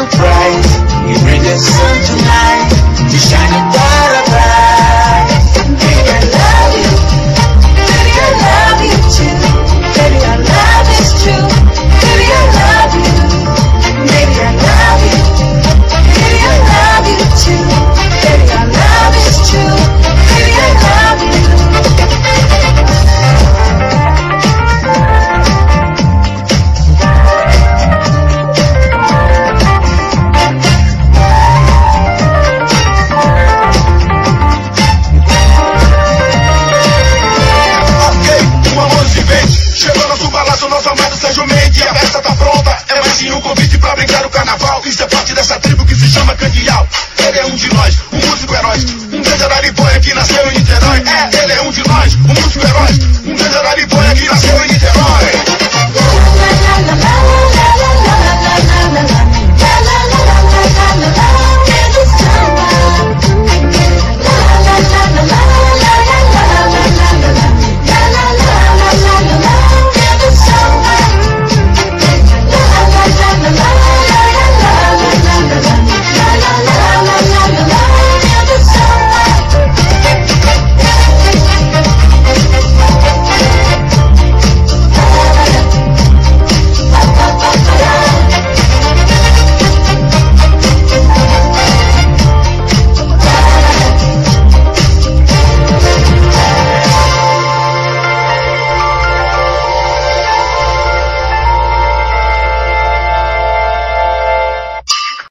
so bright. You bring the sun tonight to shine it bright, bright. Baby, I love you. Baby, I love you too. Baby, our love is true. Baby, I love you. Baby, I love you. Baby, I love you too. Baby, our love is true. Baby, I love you. Chegou nosso balaço, nosso amado Sérgio Mendes. A festa tá pronta, é mais sim um convite pra brincar o carnaval. Isso é parte dessa tribo que se chama Candial. Ele é um de nós, um músico herói, um grande arariboia que nasceu em Niterói. É, ele é um de nós, um músico herói, um